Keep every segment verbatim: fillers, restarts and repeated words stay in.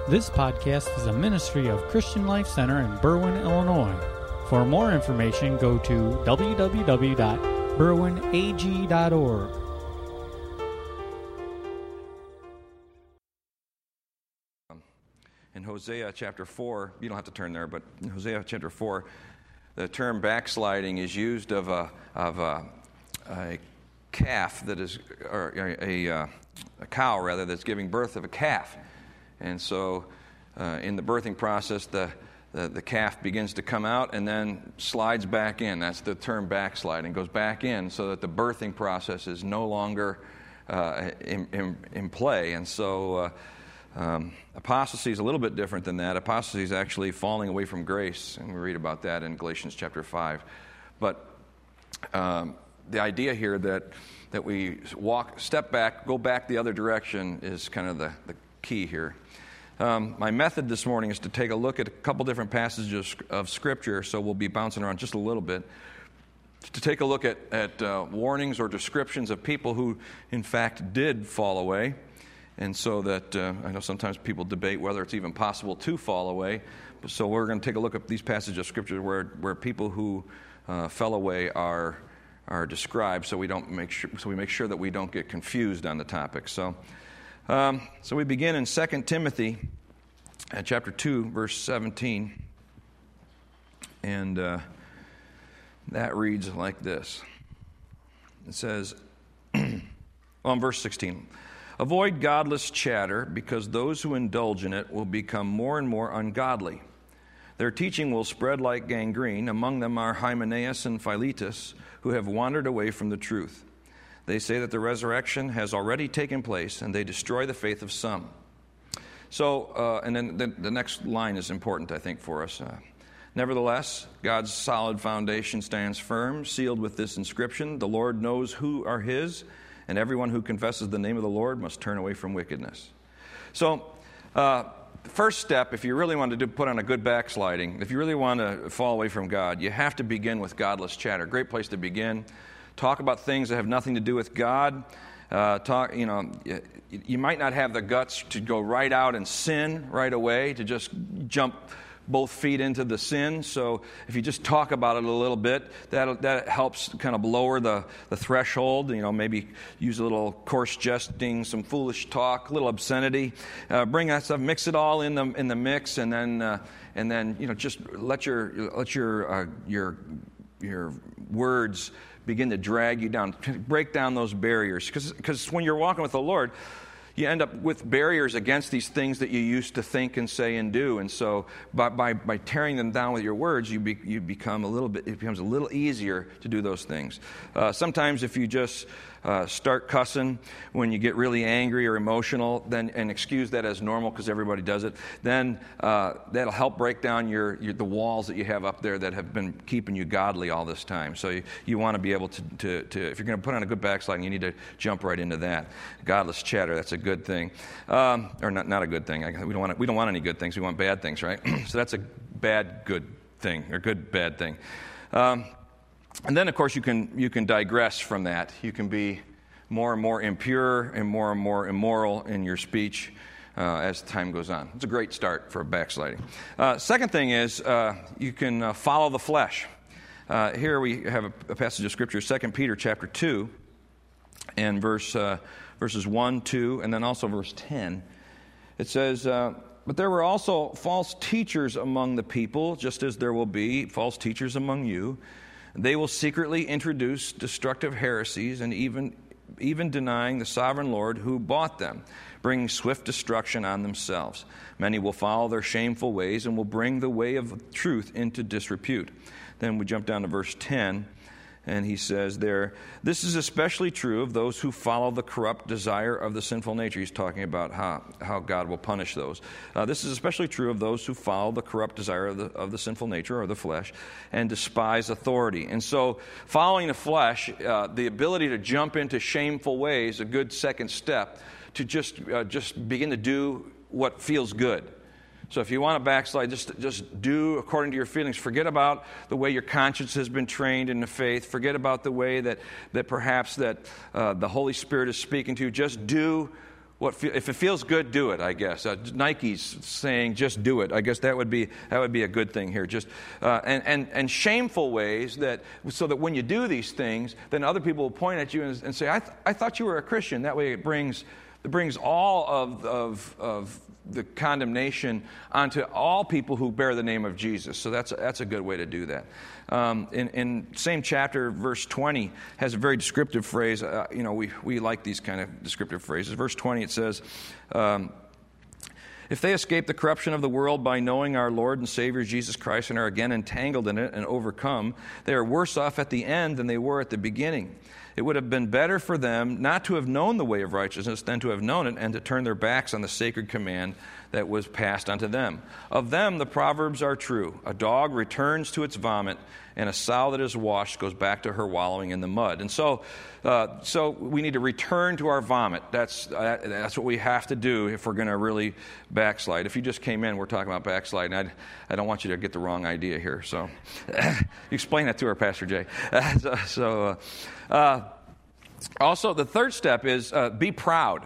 This podcast is a ministry of Christian Life Center in Berwyn, Illinois. For more information, go to w w w dot berwyn a g dot org. In Hosea chapter four, you don't have to turn there, but in Hosea chapter four, the term backsliding is used of a of a, a calf that is, or a, a, a cow rather, that's giving birth of a calf. And so uh, in the birthing process, the, the the calf begins to come out and then slides back in. That's the term backsliding. Goes back in so that the birthing process is no longer uh, in, in, in play. And so uh, um, apostasy is a little bit different than that. Apostasy is actually falling away from grace, and we read about that in Galatians chapter five. But um, the idea here that that we walk, step back, go back the other direction is kind of the, the key here. Um, my method this morning is to take a look at a couple different passages of Scripture, so we'll be bouncing around just a little bit, to take a look at, at uh, warnings or descriptions of people who, in fact, did fall away. And so that, uh, I know sometimes people debate whether it's even possible to fall away, so we're going to take a look at these passages of Scripture where, where people who uh, fell away are are described, so we don't make sure, so we make sure that we don't get confused on the topic. So. Um, so we begin in Second Timothy at chapter two, verse seventeen, and uh, that reads like this. It says, well, in verse sixteen, avoid godless chatter, because those who indulge in it will become more and more ungodly. Their teaching will spread like gangrene. Among them are Hymenaeus and Philetus, who have wandered away from the truth. They say that the resurrection has already taken place, and they destroy the faith of some. So, uh, and then the, the next line is important, I think, for us. Uh, Nevertheless, God's solid foundation stands firm, sealed with this inscription: the Lord knows who are his, and everyone who confesses the name of the Lord must turn away from wickedness. So, uh, the first step, if you really want to do, put on a good backsliding, if you really want to fall away from God, you have to begin with godless chatter. Great place to begin. Talk about things that have nothing to do with God. Uh, talk, you know, you, you might not have the guts to go right out and sin right away, to just jump both feet into the sin. So if you just talk about it a little bit, that that helps kind of lower the, the threshold. You know, maybe use a little coarse jesting, some foolish talk, a little obscenity. Uh, bring that stuff, mix it all in the in the mix, and then uh, and then you know just let your let your uh, your your words begin to drag you down, break down those barriers. Because when you're walking with the Lord, you end up with barriers against these things that you used to think and say and do. And so by by, by tearing them down with your words, you be, you become a little bit, it becomes a little easier to do those things. Uh, sometimes if you just uh, start cussing when you get really angry or emotional, then and excuse that as normal because everybody does it, then uh, that'll help break down your, your the walls that you have up there that have been keeping you godly all this time. So you, you want to be able to, to, to, if you're going to put on a good backsliding, you need to jump right into that. Godless chatter, that's a good thing. Um, or not not a good thing. I, we don't want we don't want any good things. We want bad things, right? So that's a bad good thing, or good bad thing. Um, and then, of course, you can you can digress from that. You can be more and more impure and more and more immoral in your speech uh, as time goes on. It's a great start for backsliding. Uh, second thing is uh, you can uh, follow the flesh. Uh, here we have a, a passage of Scripture, Second Peter chapter two, and verse uh, verses one, two, and then also verse ten. It says, uh, but there were also false teachers among the people, just as there will be false teachers among you. They will secretly introduce destructive heresies, and even even denying the sovereign Lord who bought them, bringing swift destruction on themselves. Many will follow their shameful ways and will bring the way of truth into disrepute. Then we jump down to verse ten. And he says there, this is especially true of those who follow the corrupt desire of the sinful nature. He's talking about how, how God will punish those. Uh, this is especially true of those who follow the corrupt desire of the, of the sinful nature, or the flesh, and despise authority. And so following the flesh, uh, the ability to jump into shameful ways, a good second step to just uh, just begin to do what feels good. So if you want to backslide, just just do according to your feelings. Forget about the way your conscience has been trained in the faith. Forget about the way that, that perhaps that uh, the Holy Spirit is speaking to you. Just do What fe- if it feels good, do it, I guess. Uh, Nike's saying just do it. I guess that would be that would be a good thing here. Just uh, and, and and shameful ways that so that when you do these things, then other people will point at you and, and say, I th- I thought you were a Christian. That way it brings it brings all of of of the condemnation onto all people who bear the name of Jesus. So that's a, that's a good way to do that. Um, in, in same chapter, verse twenty has a very descriptive phrase. Uh, you know, we we like these kind of descriptive phrases. Verse twenty, it says, um, "If they escape the corruption of the world by knowing our Lord and Savior Jesus Christ and are again entangled in it and overcome, they are worse off at the end than they were at the beginning. It would have been better for them not to have known the way of righteousness than to have known it and to turn their backs on the sacred command that was passed unto them. Of them the proverbs are true. A dog returns to its vomit, and a sow that is washed goes back to her wallowing in the mud." And so uh, so we need to return to our vomit. That's uh, that's what we have to do if we're going to really backslide. If you just came in, we're talking about backsliding. I, I don't want you to get the wrong idea here. So explain that to her, Pastor Jay. so... so uh, Uh, also, the third step is uh, be proud.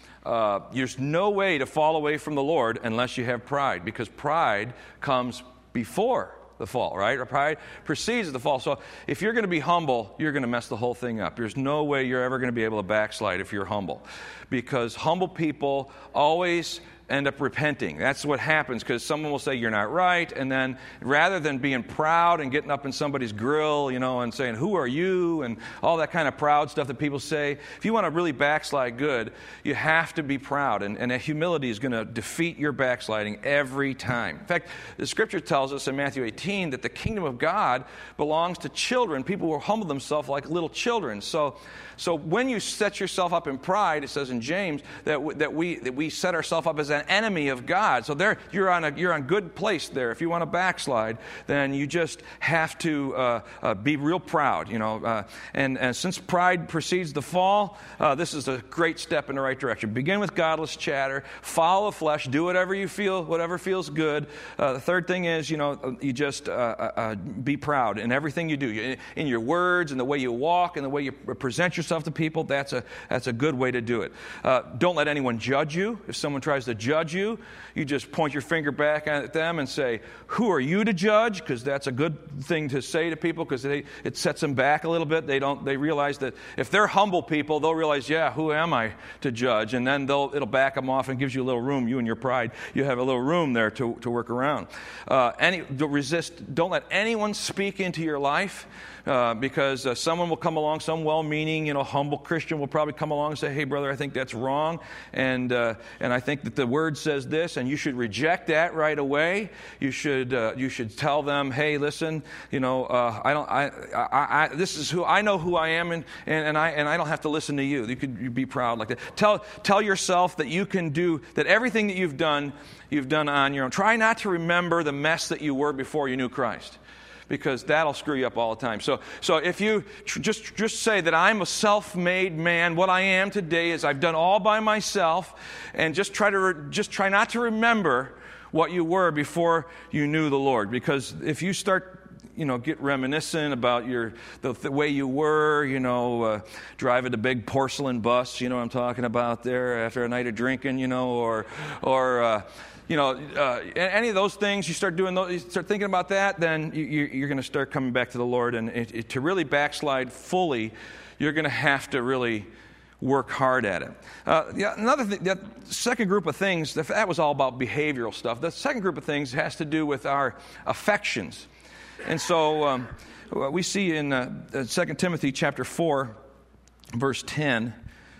Uh, there's no way to fall away from the Lord unless you have pride, because pride comes before the fall, right? Or pride precedes the fall. So if you're going to be humble, you're going to mess the whole thing up. There's no way you're ever going to be able to backslide if you're humble, because humble people always end up repenting. That's what happens, because someone will say you're not right, and then rather than being proud and getting up in somebody's grill, you know, and saying, "Who are you?" and all that kind of proud stuff that people say, if you want to really backslide good, you have to be proud, and, and humility is going to defeat your backsliding every time. In fact, the Scripture tells us in Matthew eighteen that the kingdom of God belongs to children, people who humble themselves like little children. So, so when you set yourself up in pride, it says in James that w- that we that we set ourselves up as an enemy of God. So there, you're on a you're on good place there. If you want to backslide, then you just have to uh, uh, be real proud, you know. Uh, and, and since pride precedes the fall, uh, this is a great step in the right direction. Begin with godless chatter, follow the flesh, do whatever you feel, whatever feels good. Uh, the third thing is, you know, you just uh, uh, be proud in everything you do, in, in your words, and the way you walk, and the way you present yourself to people. That's a that's a good way to do it. Uh, don't let anyone judge you. If someone tries to judge you, you just point your finger back at them and say, "Who are you to judge?" Because that's a good thing to say to people, because it sets them back a little bit. They don't. They realize that if they're humble people, they'll realize, yeah, who am I to judge? And then they'll it'll back them off and gives you a little room. You and your pride, you have a little room there to, to work around. Uh, any don't resist. Don't let anyone speak into your life. Uh, because uh, someone will come along, some well-meaning, you know, humble Christian will probably come along and say, "Hey, brother, I think that's wrong, and uh, and I think that the Word says this," and you should reject that right away. You should uh, you should tell them, "Hey, listen, you know, uh, I don't, I, I, I, this is who I know who I am, and, and and I and I don't have to listen to you." You could you be proud like that. Tell tell yourself that you can do that. Everything that you've done, you've done on your own. Try not to remember the mess that you were before you knew Christ, because that'll screw you up all the time. So so if you tr- just just say that I'm a self-made man, what I am today is I've done all by myself, and just try to re- just try not to remember what you were before you knew the Lord, because if you start you know, get reminiscent about your the, the way you were, you know, uh, driving a big porcelain bus, you know what I'm talking about there, after a night of drinking, you know, or or uh, you know, uh, any of those things, you start doing those, you start thinking about that, then you, you're going to start coming back to the Lord. And it, it, to really backslide fully, you're going to have to really work hard at it. Uh, yeah, another thing, that second group of things, that was all about behavioral stuff. The second group of things has to do with our affections. And so um, we see in uh, Second Timothy chapter four, verse ten,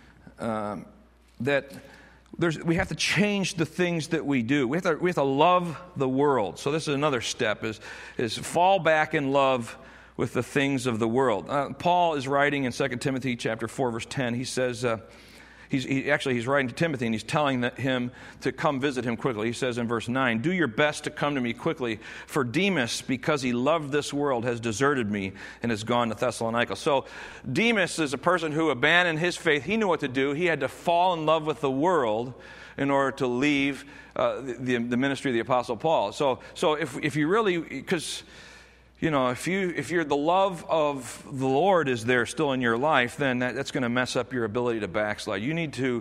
um, that there's, we have to change the things that we do. We have to, we have to love the world. So this is another step, is, is fall back in love with the things of the world. Uh, Paul is writing in Second Timothy chapter four, verse ten. He says, uh, he's, he, actually he's writing to Timothy, and he's telling that him to come visit him quickly. He says in verse nine, "Do your best to come to me quickly, for Demas, because he loved this world, has deserted me and has gone to Thessalonica." So Demas is a person who abandoned his faith. He knew what to do. He had to fall in love with the world in order to leave uh, the, the ministry of the Apostle Paul. So, so if if you really, because you know, if you if you're the love of the Lord is there still in your life, then that, that's going to mess up your ability to backslide. You need to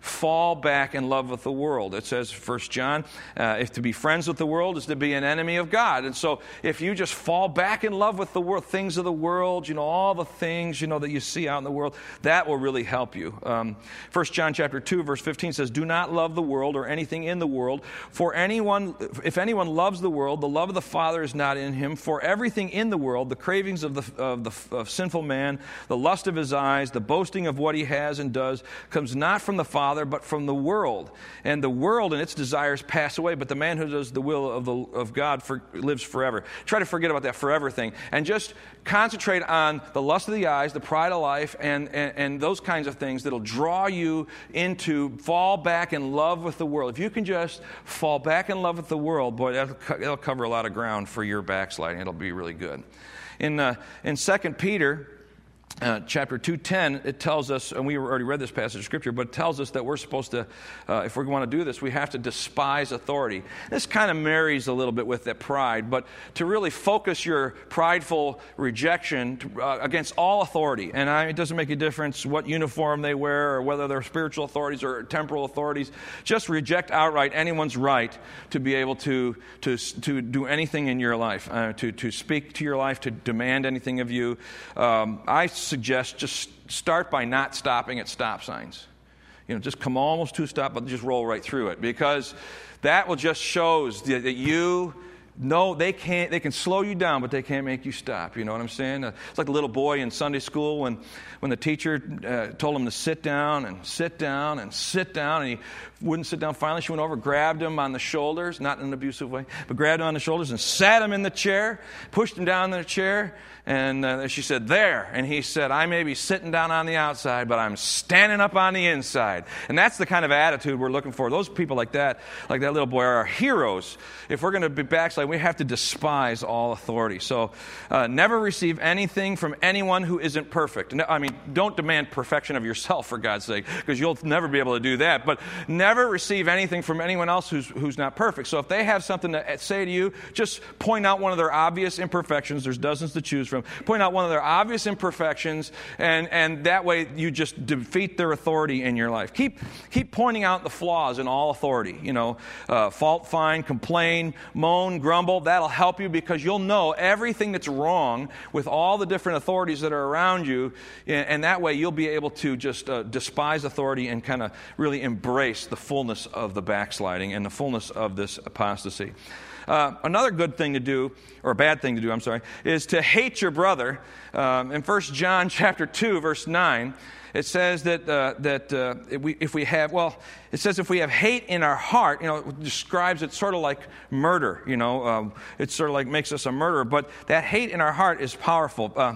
fall back in love with the world. It says, First John, uh, if to be friends with the world is to be an enemy of God. And so if you just fall back in love with the world, things of the world, you know, all the things, you know, that you see out in the world, that will really help you. Um, First John chapter two, verse fifteen says, do not love the world or anything in the world. For anyone, if anyone loves the world, the love of the Father is not in him. For everything in the world, the cravings of the of the of sinful man, the lust of his eyes, the boasting of what he has and does, comes not from the Father, but from the world. And the world and its desires pass away, but the man who does the will of the of God for, lives forever. Try to forget about that forever thing, and just concentrate on the lust of the eyes, the pride of life, and, and, and those kinds of things that'll draw you into fall back in love with the world. If you can just fall back in love with the world, boy, that'll, that'll cover a lot of ground for your backsliding. It'll be really good. In uh, in Second Peter uh, chapter two ten, it tells us, and we already read this passage of Scripture, but it tells us that we're supposed to, uh, if we want to do this, we have to despise authority. This kind of marries a little bit with that pride, but to really focus your prideful rejection to, uh, against all authority. And I, it doesn't make a difference what uniform they wear or whether they're spiritual authorities or temporal authorities. Just reject outright anyone's right to be able to to, to do anything in your life, uh, to, to speak to your life, to demand anything of you. Um, I suggest just start by not stopping at stop signs. You know, just come almost to a stop, but just roll right through it, because that will just shows that, that you know they can't. They can slow you down, but they can't make you stop. You know what I'm saying? Uh, it's like a little boy in Sunday school when when the teacher uh, told him to sit down and sit down and sit down, and he wouldn't sit down. Finally, she went over, grabbed him on the shoulders, not in an abusive way, but grabbed him on the shoulders and sat him in the chair, pushed him down in the chair. And uh, she said, there. And he said, I may be sitting down on the outside, but I'm standing up on the inside. And that's the kind of attitude we're looking for. Those people like that, like that little boy, are our heroes. If we're going to be backsliding, we have to despise all authority. So uh, never receive anything from anyone who isn't perfect. No, I mean, don't demand perfection of yourself, for God's sake, because you'll never be able to do that. But never receive anything from anyone else who's, who's not perfect. So if they have something to say to you, just point out one of their obvious imperfections. There's dozens to choose from. From. Point out one of their obvious imperfections, and, and that way you just defeat their authority in your life. Keep keep pointing out the flaws in all authority. You know, uh, fault find, complain, moan, grumble. That'll help you, because you'll know everything that's wrong with all the different authorities that are around you, and, and that way you'll be able to just uh, despise authority and kind of really embrace the fullness of the backsliding and the fullness of this apostasy. Uh, another good thing to do, or a bad thing to do, I'm sorry, is to hate your brother. Um, in First John chapter two, verse nine, it says that uh, that uh, if, we, if we have, well, it says if we have hate in our heart, you know, it describes it sort of like murder, you know, um, it sort of like makes us a murderer, but that hate in our heart is powerful. Uh,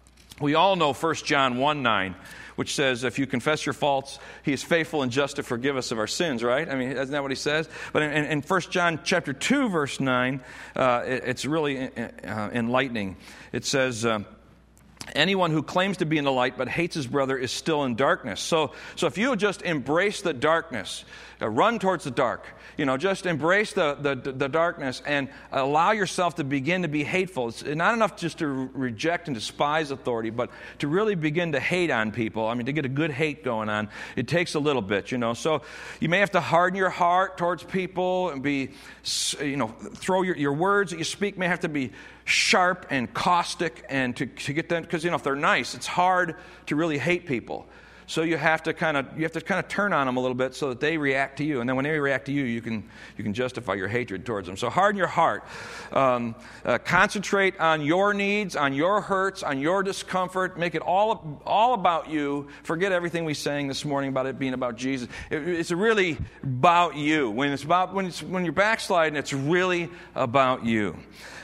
we all know First John one nine, which says, if you confess your faults, he is faithful and just to forgive us of our sins, right? I mean, isn't that what he says? But in, in First John chapter two, verse nine, uh, it, it's really uh, enlightening. It says, uh, anyone who claims to be in the light but hates his brother is still in darkness. So, so if you just embrace the darkness, uh, run towards the dark, you know, just embrace the, the, the darkness and allow yourself to begin to be hateful. It's not enough just to reject and despise authority, but to really begin to hate on people. I mean, to get a good hate going on, it takes a little bit, you know. So you may have to harden your heart towards people and be, you know, throw your, your words that you speak may have to be sharp and caustic, and to, to get them, because, you know, if they're nice, it's hard to really hate people. So you have to kind of you have to kind of turn on them a little bit so that they react to you, and then when they react to you, you can you can justify your hatred towards them. So harden your heart, um, uh, concentrate on your needs, on your hurts, on your discomfort. Make it all all about you. Forget everything we sang this morning about it being about Jesus. It, it's really about you. When it's about when it's when you're backsliding, it's really about you.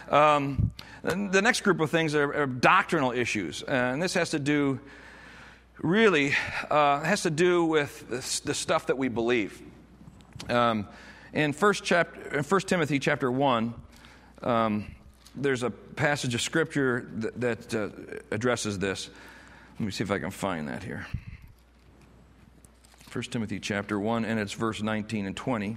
Um, the next group of things are, are doctrinal issues, and this has to do. Really uh, has to do with the, the stuff that we believe. Um, in First chapter, in First Timothy chapter one, um, there's a passage of Scripture that, that uh, addresses this. Let me see if I can find that here. First Timothy chapter one, and it's verse nineteen and twenty.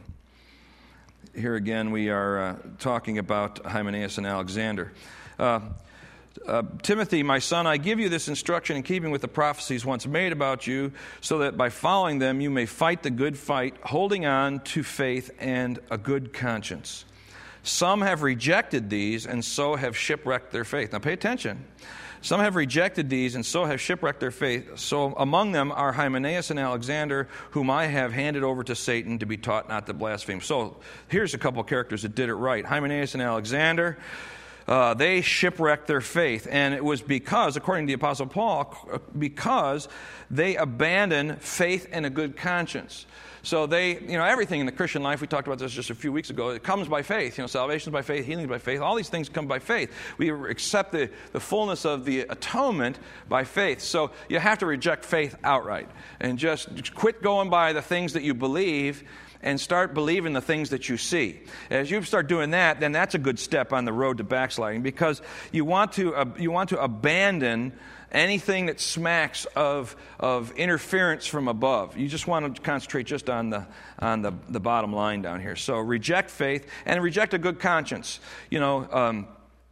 Here again we are uh, talking about Hymenaeus and Alexander. Uh, Uh, Timothy, my son, I give you this instruction in keeping with the prophecies once made about you, so that by following them you may fight the good fight, holding on to faith and a good conscience. Some have rejected these and so have shipwrecked their faith. Now pay attention. Some have rejected these and so have shipwrecked their faith. So among them are Hymenaeus and Alexander, whom I have handed over to Satan to be taught not to blaspheme. So here's a couple of characters that did it right. Hymenaeus and Alexander, uh, they shipwrecked their faith. And it was because, according to the Apostle Paul, because they abandoned faith and a good conscience. So they, you know, everything in the Christian life, we talked about this just a few weeks ago, it comes by faith. You know, salvation is by faith, healing is by faith. All these things come by faith. We accept the, the fullness of the atonement by faith. So you have to reject faith outright and just quit going by the things that you believe and start believing the things that you see. As you start doing that, then that's a good step on the road to backsliding, because you want to uh, you want to abandon anything that smacks of of interference from above. You just want to concentrate just on the on the, the bottom line down here. So reject faith and reject a good conscience. You know, um,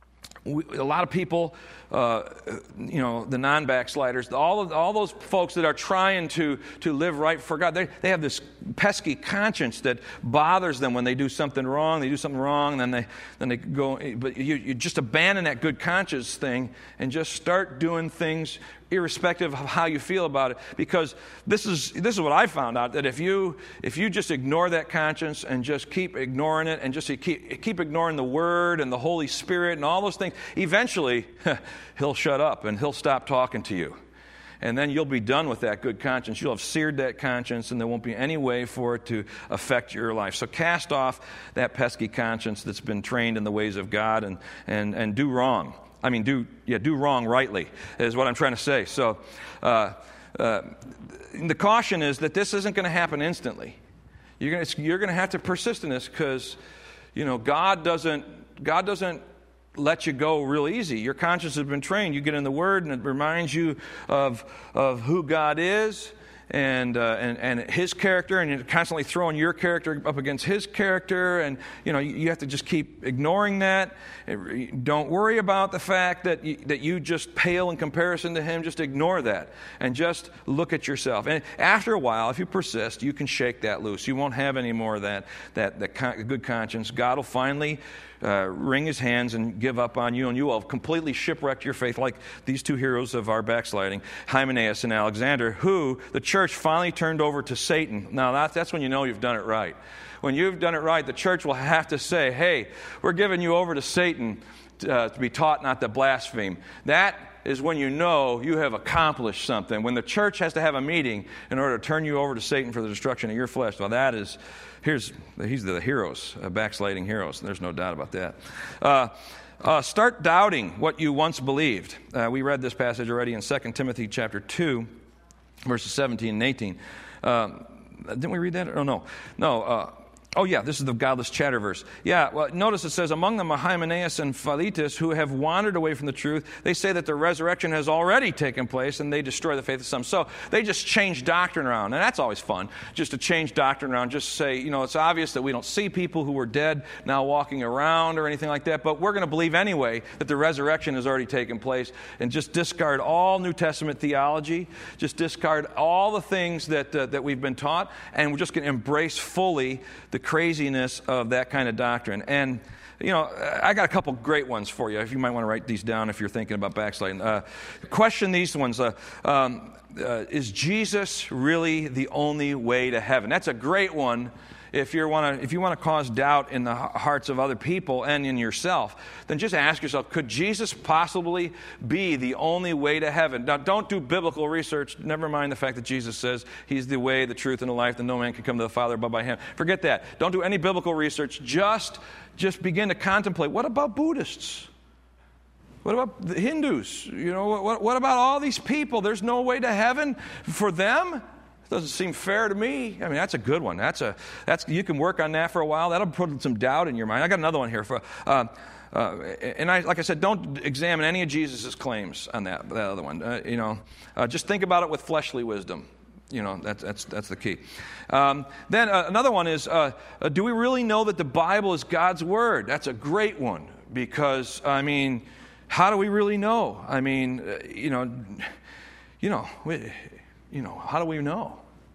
we, a lot of people, uh, you know, the non-backsliders, all of, all those folks that are trying to to live right for God, they they have this pesky conscience that bothers them when they do something wrong. They do something wrong, and then they then they go. But you, you just abandon that good conscience thing and just start doing things irrespective of how you feel about it, because this is this is what I found out, that if you if you just ignore that conscience and just keep ignoring it and just keep keep ignoring the Word and the Holy Spirit and all those things, eventually He'll shut up and He'll stop talking to you. And then you'll be done with that good conscience. You'll have seared that conscience, and there won't be any way for it to affect your life. So cast off that pesky conscience that's been trained in the ways of God, and and, and do wrong. I mean, do yeah, do wrong rightly is what I'm trying to say. So uh, uh, the caution is that this isn't going to happen instantly. You're going to you're going to have to persist in this, because you know God doesn't God doesn't let you go real easy. Your conscience has been trained. You get in the Word, and it reminds you of of who God is. And, uh, and and His character, and you're constantly throwing your character up against His character, and you know you, you have to just keep ignoring that. Don't worry about the fact that you, that you just pale in comparison to Him. Just ignore that, and just look at yourself. And after a while, if you persist, you can shake that loose. You won't have any more of that that that con- good conscience. God will finally Uh, wring His hands and give up on you, and you will have completely shipwrecked your faith, like these two heroes of our backsliding, Hymenaeus and Alexander, who the church finally turned over to Satan. Now that, that's when you know you've done it right. When you've done it right, the church will have to say, hey, we're giving you over to Satan to, uh, to be taught not to blaspheme. That is when you know you have accomplished something. When the church has to have a meeting in order to turn you over to Satan for the destruction of your flesh, well, that is... Here's he's the heroes, uh, backsliding heroes. There's no doubt about that. Uh, uh, start doubting what you once believed. Uh, we read this passage already in Second Timothy chapter two, verses seventeen and eighteen. Uh, didn't we read that? Oh, no. No. Uh, oh, yeah, this is the godless chatter verse. Yeah, well, notice it says, among them are Hymenaeus and Philetus, who have wandered away from the truth. They say that the resurrection has already taken place, and they destroy the faith of some. So they just change doctrine around, and that's always fun, just to change doctrine around, just say, you know, it's obvious that we don't see people who were dead now walking around or anything like that, but we're going to believe anyway that the resurrection has already taken place, and just discard all New Testament theology, just discard all the things that uh, that we've been taught, and we're just going to embrace fully the craziness of that kind of doctrine. And, you know, I got a couple great ones for you. If you might want to write these down if you're thinking about backsliding. Uh, question these ones. Uh, um, uh, is Jesus really the only way to heaven? That's a great one. If you want to, if you want to cause doubt in the hearts of other people and in yourself, then just ask yourself: could Jesus possibly be the only way to heaven? Now, don't do biblical research. Never mind the fact that Jesus says He's the way, the truth, and the life, that no man can come to the Father but by Him. Forget that. Don't do any biblical research. Just, just begin to contemplate. What about Buddhists? What about the Hindus? You know, what, what about all these people? There's no way to heaven for them? Doesn't seem fair to me. I mean, that's a good one. That's a that's you can work on that for a while. That'll put some doubt in your mind. I got another one here for, uh, uh, and I like I said, don't examine any of Jesus' claims on that that other one. Uh, you know, uh, just think about it with fleshly wisdom. You know, that's that's that's the key. Um, then uh, another one is: uh, uh, do we really know that the Bible is God's word? That's a great one, because I mean, how do we really know? I mean, uh, you know, you know, we, you know, how do we know?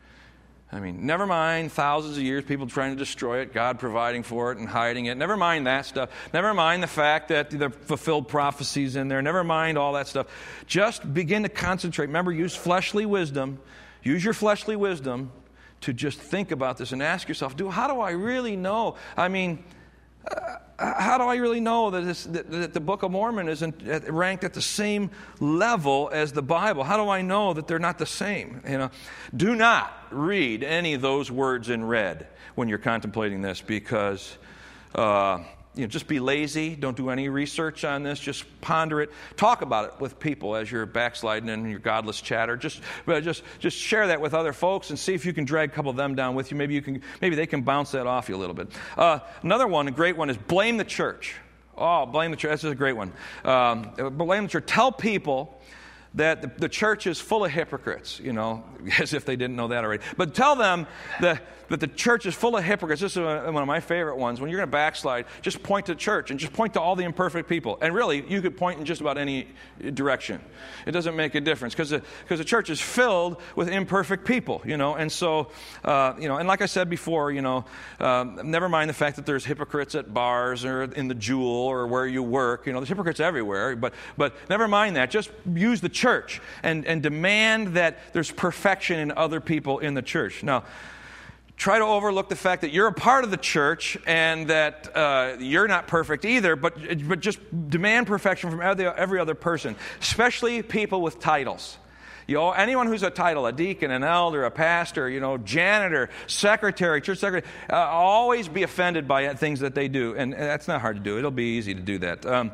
I mean, never mind thousands of years, people trying to destroy it, God providing for it and hiding it. Never mind that stuff. Never mind the fact that the fulfilled prophecies in there. Never mind all that stuff. Just begin to concentrate. Remember, use fleshly wisdom. Use your fleshly wisdom to just think about this and ask yourself, do, how do I really know? I mean, uh, how do I really know that, this, that, that the Book of Mormon isn't ranked at the same level as the Bible? How do I know that they're not the same? You know, do not read any of those words in red when you're contemplating this, because uh, you know, just be lazy. Don't do any research on this. Just ponder it. Talk about it with people as you're backsliding and your godless chatter. Just, just, just share that with other folks and see if you can drag a couple of them down with you. Maybe you can. Maybe they can bounce that off you a little bit. Uh, another one, a great one, is blame the church. Oh, blame the church. This is a great one. Um, blame the church. Tell people that the, the church is full of hypocrites, you know, as if they didn't know that already. But tell them that, that the church is full of hypocrites. This is one of my favorite ones. When you're going to backslide, just point to the church and just point to all the imperfect people. And really, you could point in just about any direction. It doesn't make a difference, because the, because the church is filled with imperfect people, you know. And so, uh, you know, and like I said before, you know, um, never mind the fact that there's hypocrites at bars or in the Jewel or where you work. You know, there's hypocrites everywhere. But but never mind that. Just use the church. Church and, and demand that there's perfection in other people in the church. Now, try to overlook the fact that you're a part of the church and that uh, you're not perfect either, but, but just demand perfection from every, every other person, especially people with titles. You know, anyone who's a title, a deacon, an elder, a pastor, you know, janitor, secretary, church secretary, uh, always be offended by things that they do. And, and that's not hard to do. It'll be easy to do that. Um,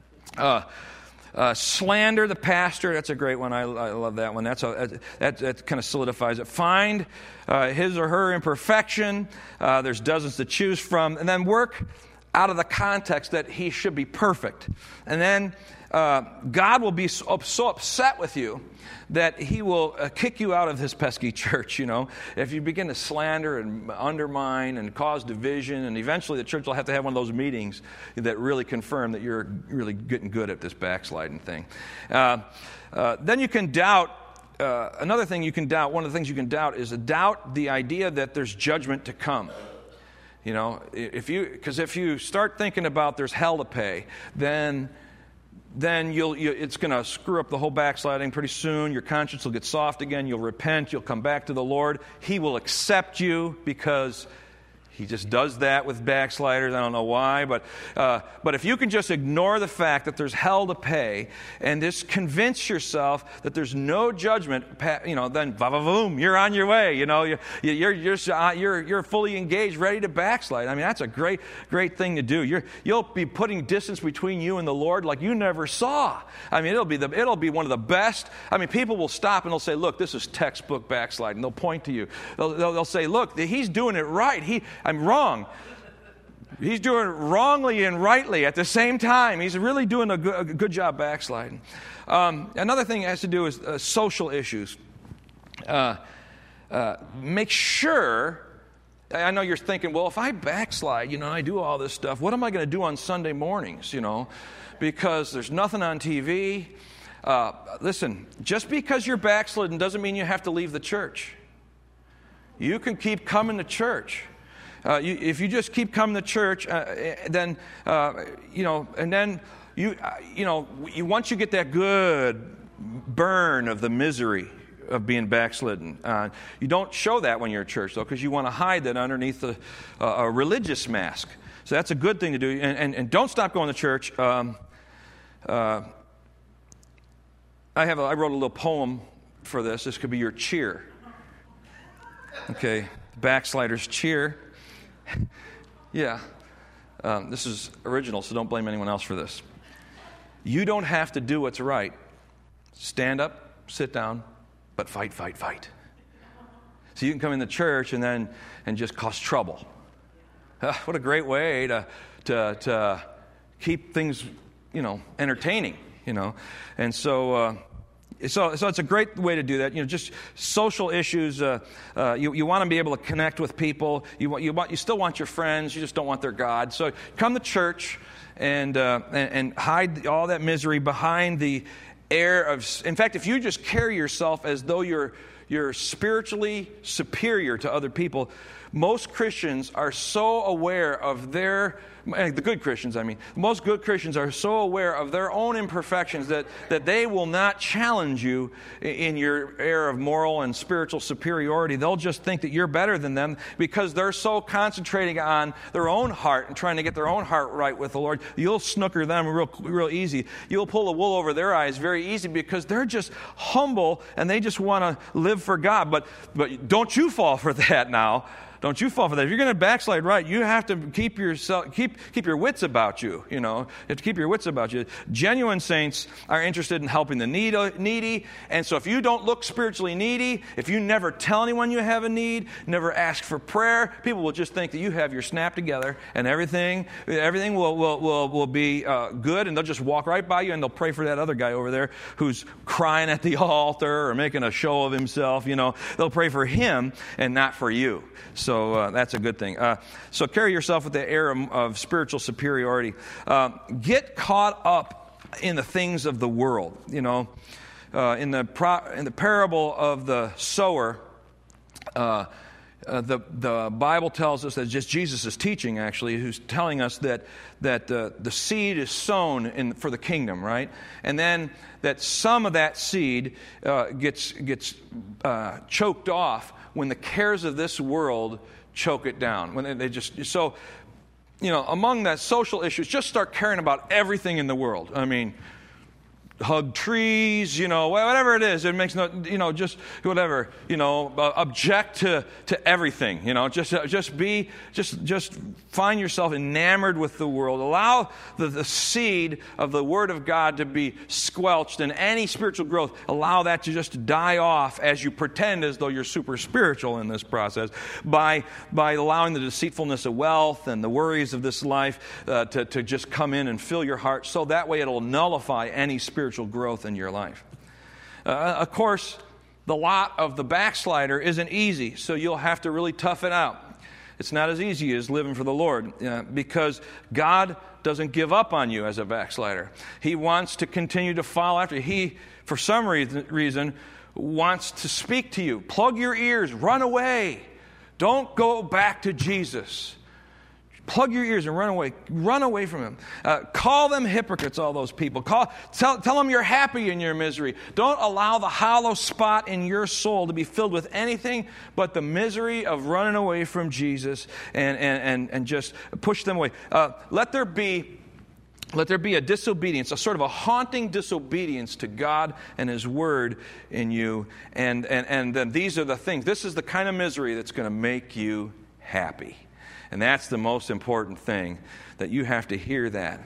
uh, Uh, slander the pastor, that's a great one. I, I love that one. That's a, that, that kind of solidifies it. Find uh, his or her imperfection. Uh, there's dozens to choose from. And then work out of the context that he should be perfect. And then uh, God will be so, so upset with you that he will uh, kick you out of his pesky church, you know. If you begin to slander and undermine and cause division, and eventually the church will have to have one of those meetings that really confirm that you're really getting good at this backsliding thing. Uh, uh, then you can doubt, uh, another thing you can doubt, one of the things you can doubt is a doubt the idea that there's judgment to come. You know, if you, because if you start thinking about there's hell to pay, then then you'll, you, it's going to screw up the whole backsliding pretty soon. Your conscience will get soft again. You'll repent. You'll come back to the Lord. He will accept you because he just does that with backsliders. I don't know why, but uh, but if you can just ignore the fact that there's hell to pay and just convince yourself that there's no judgment, you know, then va-va-voom, you're on your way. You know, you're you're you're you're you're fully engaged, ready to backslide. I mean, that's a great great thing to do. You're you'll be putting distance between you and the Lord like you never saw. I mean, it'll be the it'll be one of the best. I mean, people will stop and they'll say, "Look, this is textbook backsliding." They'll point to you. They'll they'll, they'll say, "Look, he's doing it right. He." I'm wrong. He's doing it wrongly and rightly at the same time. He's really doing a good, a good job backsliding. Um, another thing has to do with uh, social issues. Uh, uh, make sure, I know you're thinking, well, if I backslide, you know, I do all this stuff, what am I going to do on Sunday mornings, you know, because there's nothing on T V. Uh, listen, just because you're backslidden doesn't mean you have to leave the church. You can keep coming to church. Uh, you, if you just keep coming to church, uh, then, uh, you know, and then, you, uh, you know, you, once you get that good burn of the misery of being backslidden, uh, you don't show that when you're at church, though, because you want to hide that underneath a, a religious mask. So that's a good thing to do. And, and, and don't stop going to church. Um, uh, I have a, I wrote a little poem for this. This could be your cheer. Okay, backsliders cheer. Yeah, um, this is original, so don't blame anyone else for this. You don't have to do what's right. Stand up, sit down, but fight, fight, fight. So you can come in the church and then and just cause trouble. Uh, what a great way to to to keep things, you know, entertaining, you know. And so uh, So, so it's a great way to do that. You know, just social issues. Uh, uh, you you want to be able to connect with people. You want you want you still want your friends. You just don't want their God. So come to church and uh, and, and hide all that misery behind the air of. In fact, if you just carry yourself as though you're you're spiritually superior to other people, most Christians are so aware of their. The good Christians, I mean. Most good Christians are so aware of their own imperfections that, that they will not challenge you in your air of moral and spiritual superiority. They'll just think that you're better than them because they're so concentrating on their own heart and trying to get their own heart right with the Lord. You'll snooker them real, real easy. You'll pull the wool over their eyes very easy because they're just humble and they just want to live for God. But, but don't you fall for that now. Don't you fall for that. If you're going to backslide right, you have to keep yourself, keep keep your wits about you. You know, you have to keep your wits about you. Genuine saints are interested in helping the needy, and so if you don't look spiritually needy, if you never tell anyone you have a need, never ask for prayer, people will just think that you have your snap together, and everything everything will will will, will be uh, good, and they'll just walk right by you, and they'll pray for that other guy over there who's crying at the altar or making a show of himself. You know, they'll pray for him and not for you. So uh, that's a good thing. Uh, so carry yourself with the air of, of spiritual superiority. Uh, get caught up in the things of the world. You know, uh, in the pro- in the parable of the sower, uh, uh, the the Bible tells us that just Jesus is teaching actually, who's telling us that that uh, the seed is sown in for the kingdom, right? And then that some of that seed uh, gets gets uh, choked off when the cares of this world choke it down. When they just so, you know, among the social issues, just start caring about everything in the world. I mean, hug trees, you know, whatever it is. It makes no, you know, just whatever, you know, uh, object to, to everything, you know, just uh, just be, just just find yourself enamored with the world. Allow the, the seed of the Word of God to be squelched, and any spiritual growth, allow that to just die off as you pretend as though you're super spiritual in this process by by allowing the deceitfulness of wealth and the worries of this life uh, to, to just come in and fill your heart, so that way it'll nullify any spiritual spiritual growth in your life. Uh, of course, the lot of the backslider isn't easy, so you'll have to really tough it out. It's not as easy as living for the Lord uh, because God doesn't give up on you as a backslider. He wants to continue to follow after you. He, for some reason, reason, wants to speak to you. Plug your ears. Run away. Don't go back to Jesus. Plug your ears and run away. Run away from him. Uh, call them hypocrites, all those people. Call, tell, tell them you're happy in your misery. Don't allow the hollow spot in your soul to be filled with anything but the misery of running away from Jesus and, and, and, and just push them away. Uh, let there be Let there be a disobedience, a sort of a haunting disobedience to God and His Word in you. And, and, and then these are the things. This is the kind of misery that's going to make you happy. And that's the most important thing, that you have to hear that.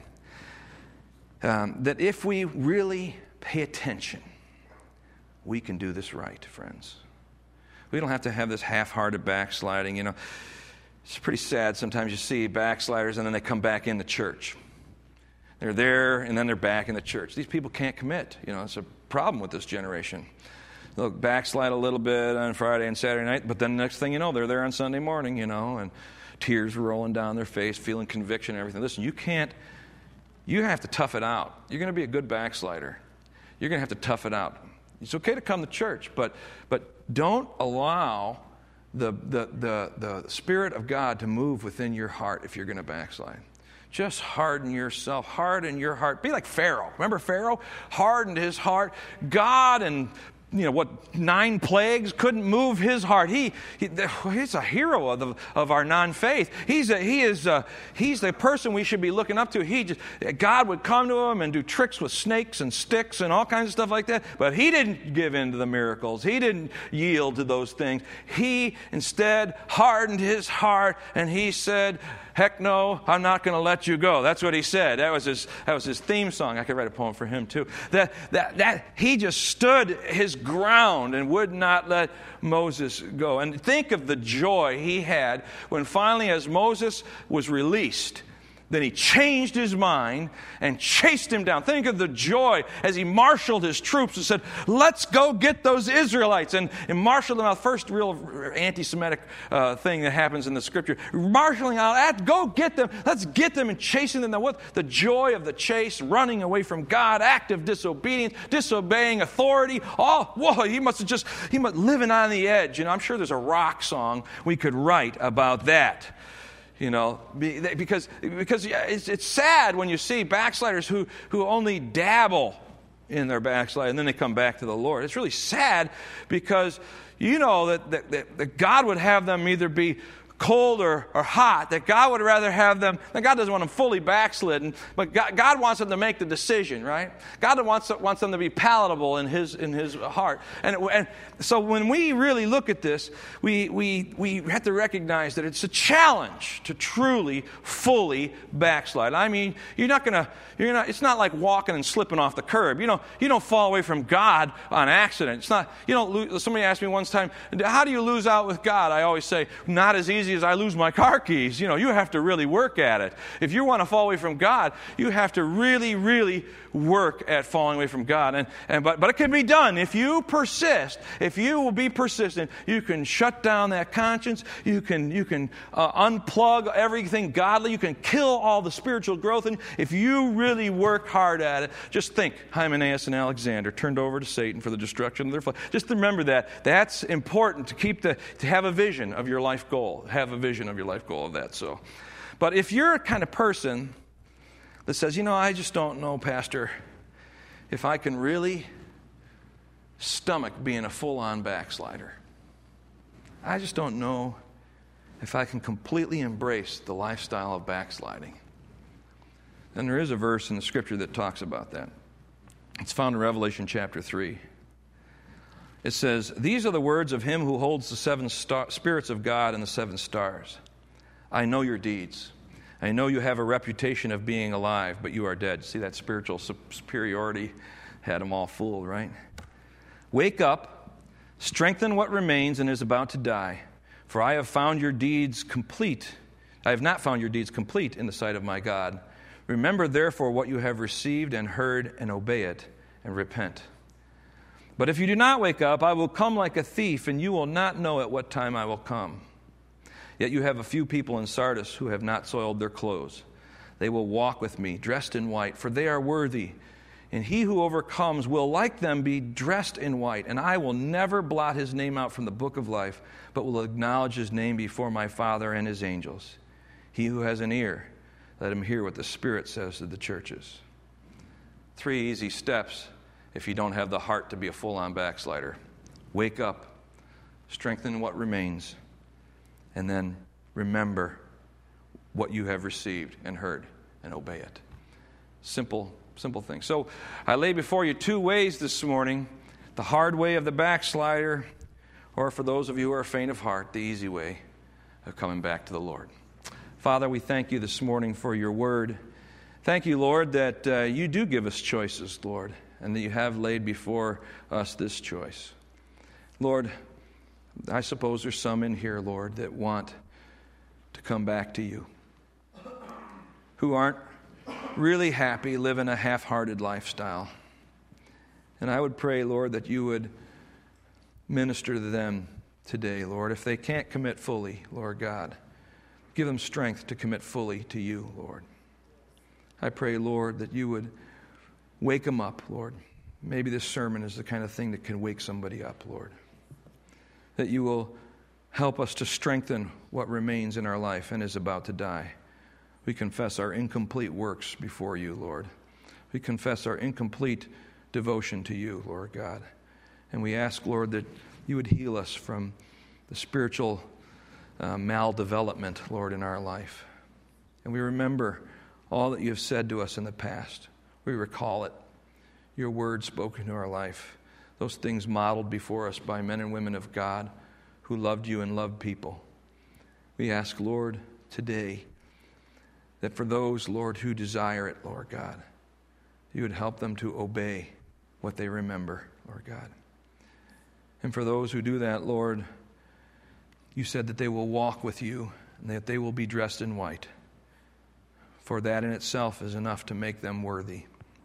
Um, that if we really pay attention, we can do this right, friends. We don't have to have this half-hearted backsliding. You know, it's pretty sad sometimes you see backsliders and then they come back in the church. They're there and then they're back in the church. These people can't commit. You know, it's a problem with this generation. They'll backslide a little bit on Friday and Saturday night, but then the next thing you know, they're there on Sunday morning, you know, and tears rolling down their face, feeling conviction and everything. Listen, you can't, you have to tough it out. You're going to be a good backslider. You're going to have to tough it out. It's okay to come to church, but but don't allow the the the, the Spirit of God to move within your heart if you're going to backslide. Just harden yourself. Harden your heart. Be like Pharaoh. Remember Pharaoh? Hardened his heart. God and you know, what, nine plagues couldn't move his heart. He, he he's a hero of the, of our non-faith. He's a, he is a, he's the person we should be looking up to. He just, God would come to him and do tricks with snakes and sticks and all kinds of stuff like that. But he didn't give in to the miracles. He didn't yield to those things. He instead hardened his heart and he said, heck no, I'm not going to let you go. That's what he said. That was his, that was his theme song. I could write a poem for him too. That, that, that he just stood his ground and would not let Moses go. And think of the joy he had when finally, as Moses was released, Then he changed his mind and chased him down. Think of the joy as he marshaled his troops and said, let's go get those Israelites. And, and marshaled them out. First real anti-Semitic uh, thing that happens in the scripture. Marshaling out, go get them. Let's get them and chasing them. What? The joy of the chase, running away from God, active disobedience, disobeying authority. Oh, whoa, he must have just, he must living on the edge. You know, I'm sure there's a rock song we could write about that. You know, because because it's, it's sad when you see backsliders who, who only dabble in their backslide and then they come back to the Lord. It's really sad because you know that, that, that God would have them either be cold or, or hot, that God would rather have them, that God doesn't want them fully backslidden, but God, God wants them to make the decision, right? God wants, wants them to be palatable in His in His heart. And, and so when we really look at this, we, we, we have to recognize that it's a challenge to truly, fully backslide. I mean, you're not going to, you're not, it's not like walking and slipping off the curb. You know, you don't fall away from God on accident. It's not, you don't lose, somebody asked me one time, how do you lose out with God? I always say, not as easy as I lose my car keys. You know, you have to really work at it. If you want to fall away from God, you have to really, really work at falling away from God. And, and but, but it can be done. If you persist, if you will be persistent, you can shut down that conscience. You can, you can uh, unplug everything godly. You can kill all the spiritual growth. And if you really work hard at it, just think, Hymenaeus and Alexander turned over to Satan for the destruction of their flesh. Just remember that. That's important to keep the, to have a vision of your life goal. Have a vision of your life goal of that. So, but if you're a kind of person that says, you know, I just don't know, Pastor, if I can really stomach being a full-on backslider. I just don't know if I can completely embrace the lifestyle of backsliding. And there is a verse in the scripture that talks about that. It's found in Revelation chapter three. It says, these are the words of him who holds the seven star- spirits of God and the seven stars. I know your deeds. I know you have a reputation of being alive, but you are dead. See, that spiritual superiority had them all fooled, right? Wake up, strengthen what remains and is about to die, for I have found your deeds complete. I have not found your deeds complete in the sight of my God. Remember, therefore, what you have received and heard, and obey it, and repent. But if you do not wake up, I will come like a thief, and you will not know at what time I will come. Yet you have a few people in Sardis who have not soiled their clothes. They will walk with me, dressed in white, for they are worthy. And he who overcomes will, like them, be dressed in white. And I will never blot his name out from the book of life, but will acknowledge his name before my Father and his angels. He who has an ear, let him hear what the Spirit says to the churches. Three easy steps if you don't have the heart to be a full-on backslider. Wake up, strengthen what remains, and then remember what you have received and heard and obey it. Simple, simple thing. So I lay before you two ways this morning, the hard way of the backslider, or for those of you who are faint of heart, the easy way of coming back to the Lord. Father, we thank you this morning for your word. Thank you, Lord, that uh, you do give us choices, Lord, and that you have laid before us this choice. Lord, I suppose there's some in here, Lord, that want to come back to you, who aren't really happy living a half-hearted lifestyle. And I would pray, Lord, that you would minister to them today, Lord. If they can't commit fully, Lord God, give them strength to commit fully to you, Lord. I pray, Lord, that you would wake them up, Lord. Maybe this sermon is the kind of thing that can wake somebody up, Lord. That you will help us to strengthen what remains in our life and is about to die. We confess our incomplete works before you, Lord. We confess our incomplete devotion to you, Lord God. And we ask, Lord, that you would heal us from the spiritual uh, maldevelopment, Lord, in our life. And we remember all that you have said to us in the past. We recall it, your word spoken to our life, those things modeled before us by men and women of God who loved you and loved people. We ask, Lord, today, that for those, Lord, who desire it, Lord God, you would help them to obey what they remember, Lord God. And for those who do that, Lord, you said that they will walk with you and that they will be dressed in white. for that in itself is enough to make them worthy.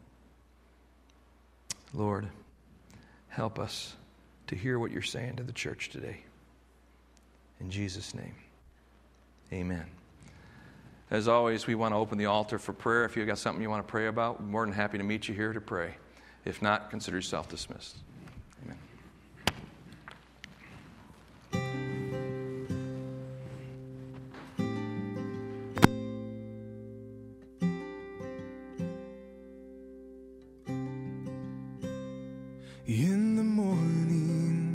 Lord, help us to hear what you're saying to the church today. In Jesus' name, amen. As always, we want to open the altar for prayer. If you've got something you want to pray about, we're more than happy to meet you here to pray. If not, consider yourself dismissed. Amen. In